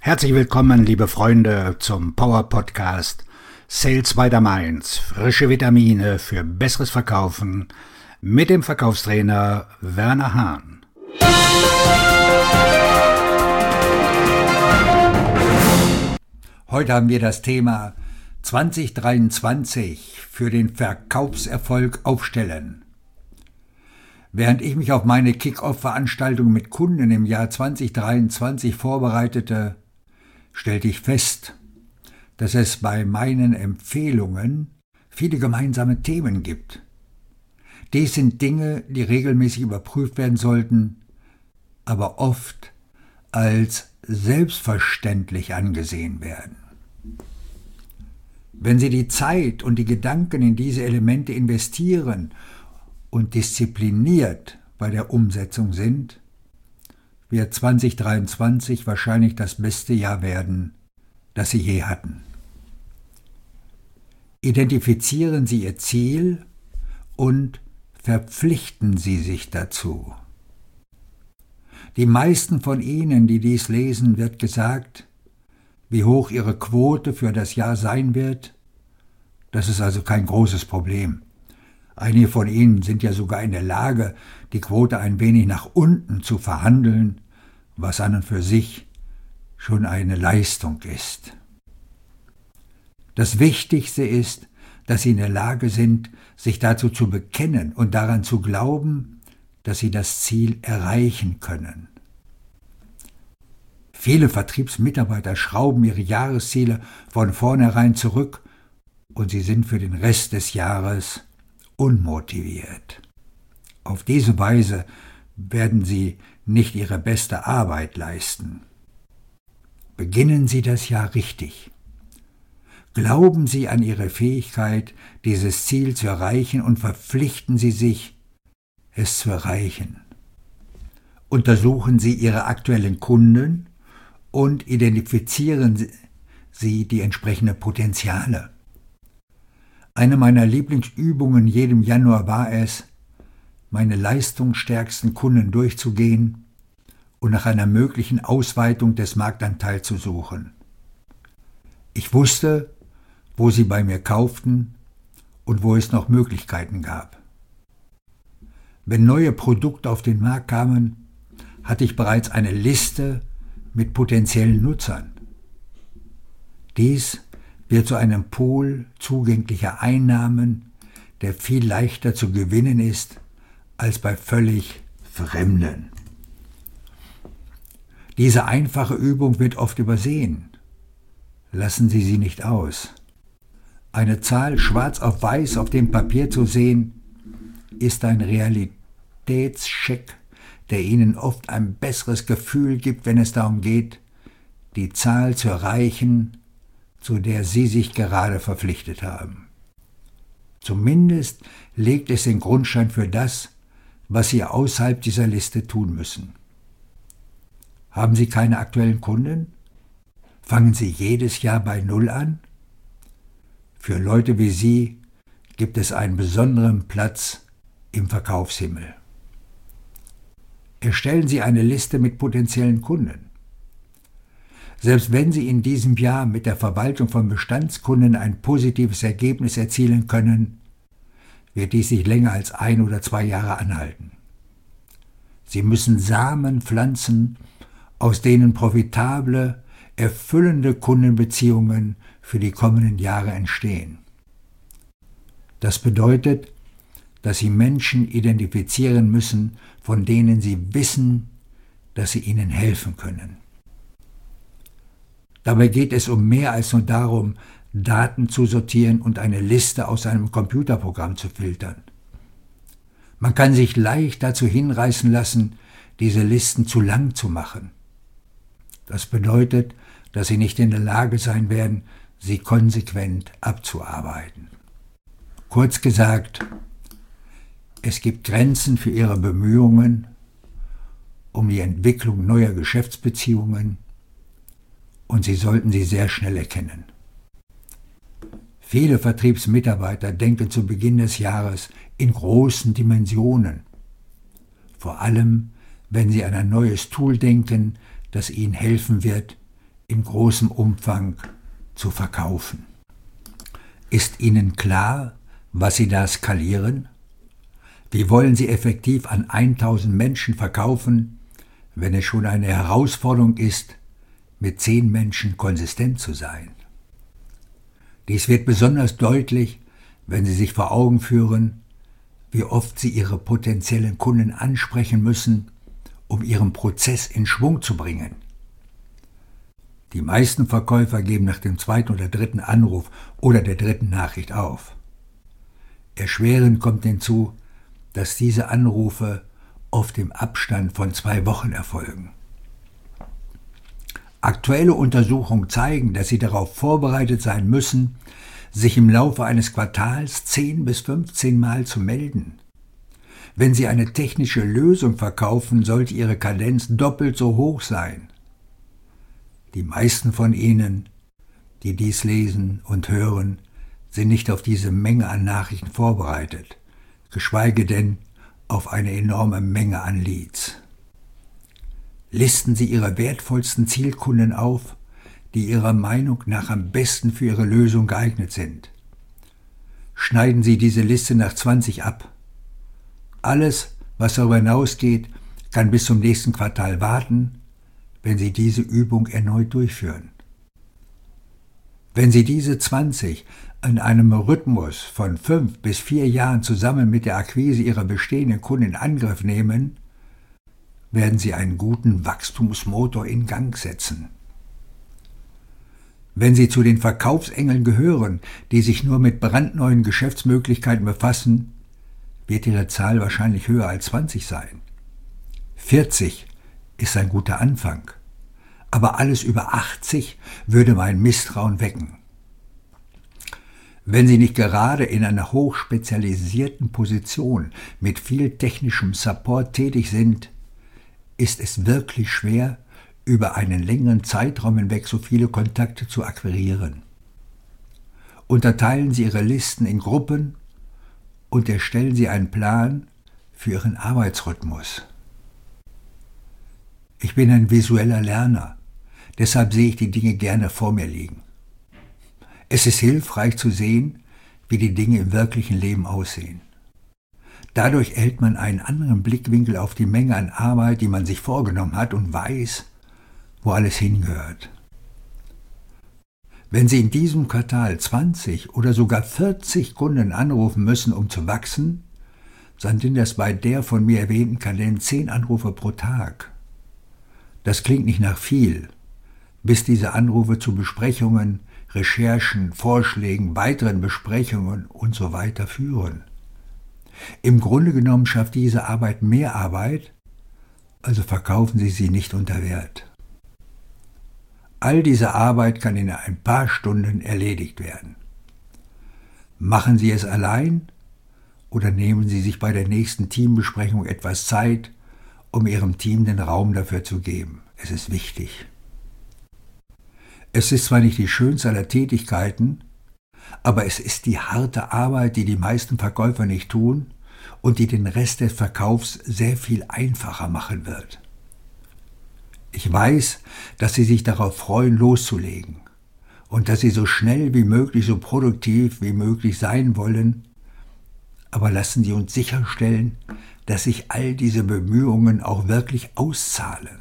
Herzlich willkommen, liebe Freunde, zum Power Podcast Sales by the Mainz. Frische Vitamine für besseres Verkaufen mit dem Verkaufstrainer Werner Hahn. Heute haben wir das Thema 2023 für den Verkaufserfolg aufstellen. Während ich mich auf meine Kick-Off-Veranstaltung mit Kunden im Jahr 2023 vorbereitete, stellte ich fest, dass es bei meinen Empfehlungen viele gemeinsame Themen gibt. Dies sind Dinge, die regelmäßig überprüft werden sollten, aber oft als selbstverständlich angesehen werden. Wenn Sie die Zeit und die Gedanken in diese Elemente investieren und diszipliniert bei der Umsetzung sind, wird 2023 wahrscheinlich das beste Jahr werden, das Sie je hatten. Identifizieren Sie Ihr Ziel und verpflichten Sie sich dazu. Die meisten von Ihnen, die dies lesen, wird gesagt, wie hoch Ihre Quote für das Jahr sein wird. Das ist also kein großes Problem. Einige von Ihnen sind ja sogar in der Lage, die Quote ein wenig nach unten zu verhandeln, was an und für sich schon eine Leistung ist. Das Wichtigste ist, dass Sie in der Lage sind, sich dazu zu bekennen und daran zu glauben, dass Sie das Ziel erreichen können. Viele Vertriebsmitarbeiter schrauben ihre Jahresziele von vornherein zurück und sie sind für den Rest des Jahres unmotiviert. Auf diese Weise werden Sie nicht Ihre beste Arbeit leisten. Beginnen Sie das Jahr richtig. Glauben Sie an Ihre Fähigkeit, dieses Ziel zu erreichen und verpflichten Sie sich, es zu erreichen. Untersuchen Sie Ihre aktuellen Kunden und identifizieren Sie die entsprechenden Potenziale. Eine meiner Lieblingsübungen jedem Januar war es, meine leistungsstärksten Kunden durchzugehen und nach einer möglichen Ausweitung des Marktanteils zu suchen. Ich wusste, wo sie bei mir kauften und wo es noch Möglichkeiten gab. Wenn neue Produkte auf den Markt kamen, hatte ich bereits eine Liste mit potenziellen Nutzern. Dies wird zu einem Pool zugänglicher Einnahmen, der viel leichter zu gewinnen ist als bei völlig Fremden. Diese einfache Übung wird oft übersehen. Lassen Sie sie nicht aus. Eine Zahl schwarz auf weiß auf dem Papier zu sehen, ist ein Realitätscheck, der Ihnen oft ein besseres Gefühl gibt, wenn es darum geht, die Zahl zu erreichen, zu der Sie sich gerade verpflichtet haben. Zumindest legt es den Grundstein für das, was Sie außerhalb dieser Liste tun müssen. Haben Sie keine aktuellen Kunden? Fangen Sie jedes Jahr bei Null an? Für Leute wie Sie gibt es einen besonderen Platz im Verkaufshimmel. Erstellen Sie eine Liste mit potenziellen Kunden. Selbst wenn Sie in diesem Jahr mit der Verwaltung von Bestandskunden ein positives Ergebnis erzielen können, wird dies nicht länger als 1 oder 2 Jahre anhalten. Sie müssen Samen pflanzen, aus denen profitable, erfüllende Kundenbeziehungen für die kommenden Jahre entstehen. Das bedeutet, dass Sie Menschen identifizieren müssen, von denen Sie wissen, dass sie Ihnen helfen können. Dabei geht es um mehr als nur darum, Daten zu sortieren und eine Liste aus einem Computerprogramm zu filtern. Man kann sich leicht dazu hinreißen lassen, diese Listen zu lang zu machen. Das bedeutet, dass Sie nicht in der Lage sein werden, sie konsequent abzuarbeiten. Kurz gesagt, es gibt Grenzen für Ihre Bemühungen um die Entwicklung neuer Geschäftsbeziehungen und Sie sollten sie sehr schnell erkennen. Viele Vertriebsmitarbeiter denken zu Beginn des Jahres in großen Dimensionen. Vor allem, wenn sie an ein neues Tool denken, das ihnen helfen wird, in großem Umfang zu verkaufen. Ist Ihnen klar, was Sie da skalieren? Wie wollen Sie effektiv an 1000 Menschen verkaufen, wenn es schon eine Herausforderung ist, mit 10 Menschen konsistent zu sein? Dies wird besonders deutlich, wenn Sie sich vor Augen führen, wie oft Sie Ihre potenziellen Kunden ansprechen müssen, um Ihren Prozess in Schwung zu bringen. Die meisten Verkäufer geben nach dem 2. oder 3. Anruf oder der 3. Nachricht auf. Erschwerend kommt hinzu, dass diese Anrufe oft im Abstand von 2 Wochen erfolgen. Aktuelle Untersuchungen zeigen, dass Sie darauf vorbereitet sein müssen, sich im Laufe eines Quartals 10 bis 15 Mal zu melden. Wenn Sie eine technische Lösung verkaufen, sollte Ihre Kadenz doppelt so hoch sein. Die meisten von Ihnen, die dies lesen und hören, sind nicht auf diese Menge an Nachrichten vorbereitet, geschweige denn auf eine enorme Menge an Leads. Listen Sie Ihre wertvollsten Zielkunden auf, die Ihrer Meinung nach am besten für Ihre Lösung geeignet sind. Schneiden Sie diese Liste nach 20 ab. Alles, was darüber hinausgeht, kann bis zum nächsten Quartal warten, wenn Sie diese Übung erneut durchführen. Wenn Sie diese 20 in einem Rhythmus von 5 bis 4 Jahren zusammen mit der Akquise Ihrer bestehenden Kunden in Angriff nehmen, werden Sie einen guten Wachstumsmotor in Gang setzen. Wenn Sie zu den Verkaufsengeln gehören, die sich nur mit brandneuen Geschäftsmöglichkeiten befassen, wird Ihre Zahl wahrscheinlich höher als 20 sein. 40 ist ein guter Anfang, aber alles über 80 würde mein Misstrauen wecken. Wenn Sie nicht gerade in einer hochspezialisierten Position mit viel technischem Support tätig sind, ist es wirklich schwer, über einen längeren Zeitraum hinweg so viele Kontakte zu akquirieren. Unterteilen Sie Ihre Listen in Gruppen und erstellen Sie einen Plan für Ihren Arbeitsrhythmus. Ich bin ein visueller Lerner, deshalb sehe ich die Dinge gerne vor mir liegen. Es ist hilfreich zu sehen, wie die Dinge im wirklichen Leben aussehen. Dadurch erhält man einen anderen Blickwinkel auf die Menge an Arbeit, die man sich vorgenommen hat und weiß, wo alles hingehört. Wenn Sie in diesem Quartal 20 oder sogar 40 Kunden anrufen müssen, um zu wachsen, dann sind das bei der von mir erwähnten Kadenz 10 Anrufe pro Tag. Das klingt nicht nach viel, bis diese Anrufe zu Besprechungen, Recherchen, Vorschlägen, weiteren Besprechungen und so weiter führen. Im Grunde genommen schafft diese Arbeit mehr Arbeit, also verkaufen Sie sie nicht unter Wert. All diese Arbeit kann in ein paar Stunden erledigt werden. Machen Sie es allein oder nehmen Sie sich bei der nächsten Teambesprechung etwas Zeit, um Ihrem Team den Raum dafür zu geben. Es ist wichtig. Es ist zwar nicht die schönste aller Tätigkeiten, aber es ist die harte Arbeit, die die meisten Verkäufer nicht tun und die den Rest des Verkaufs sehr viel einfacher machen wird. Ich weiß, dass Sie sich darauf freuen, loszulegen und dass Sie so schnell wie möglich, so produktiv wie möglich sein wollen, aber lassen Sie uns sicherstellen, dass sich all diese Bemühungen auch wirklich auszahlen.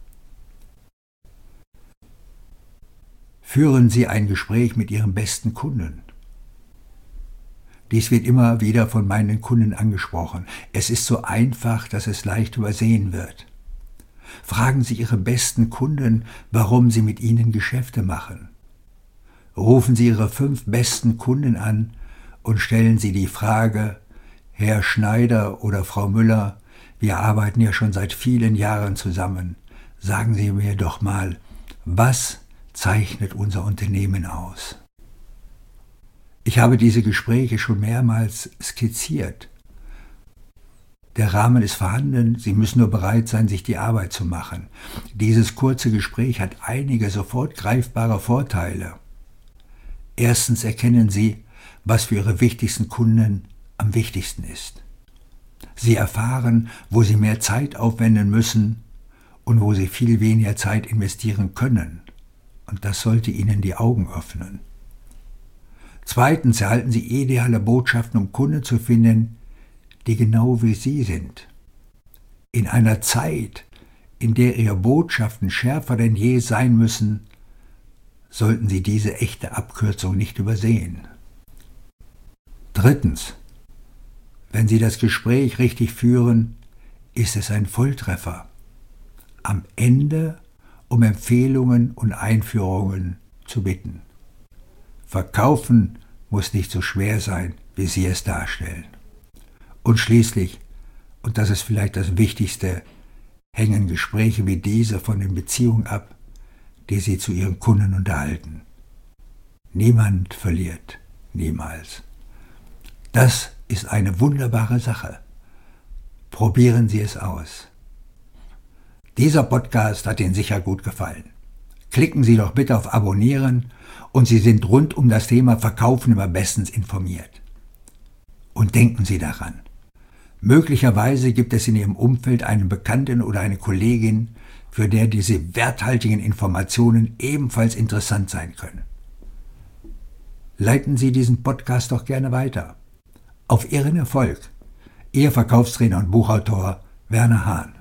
Führen Sie ein Gespräch mit Ihrem besten Kunden. Dies wird immer wieder von meinen Kunden angesprochen. Es ist so einfach, dass es leicht übersehen wird. Fragen Sie Ihre besten Kunden, warum Sie mit ihnen Geschäfte machen. Rufen Sie Ihre 5 besten Kunden an und stellen Sie die Frage: Herr Schneider oder Frau Müller, wir arbeiten ja schon seit vielen Jahren zusammen. Sagen Sie mir doch mal, was zeichnet unser Unternehmen aus? Ich habe diese Gespräche schon mehrmals skizziert. Der Rahmen ist vorhanden, Sie müssen nur bereit sein, sich die Arbeit zu machen. Dieses kurze Gespräch hat einige sofort greifbare Vorteile. Erstens erkennen Sie, was für Ihre wichtigsten Kunden am wichtigsten ist. Sie erfahren, wo Sie mehr Zeit aufwenden müssen und wo Sie viel weniger Zeit investieren können. und das sollte Ihnen die Augen öffnen. Zweitens erhalten Sie ideale Botschaften, um Kunden zu finden, die genau wie Sie sind. In einer Zeit, in der Ihre Botschaften schärfer denn je sein müssen, sollten Sie diese echte Abkürzung nicht übersehen. Drittens, wenn Sie das Gespräch richtig führen, ist es ein Volltreffer. Am Ende um Empfehlungen und Einführungen zu bitten. Verkaufen muss nicht so schwer sein, wie Sie es darstellen. Und schließlich, und das ist vielleicht das Wichtigste, hängen Gespräche wie diese von den Beziehungen ab, die Sie zu Ihren Kunden unterhalten. Niemand verliert, niemals. Das ist eine wunderbare Sache. Probieren Sie es aus. Dieser Podcast hat Ihnen sicher gut gefallen. Klicken Sie doch bitte auf Abonnieren und Sie sind rund um das Thema Verkaufen immer bestens informiert. Und denken Sie daran, möglicherweise gibt es in Ihrem Umfeld einen Bekannten oder eine Kollegin, für der diese werthaltigen Informationen ebenfalls interessant sein können. Leiten Sie diesen Podcast doch gerne weiter. Auf Ihren Erfolg. Ihr Verkaufstrainer und Buchautor Werner Hahn.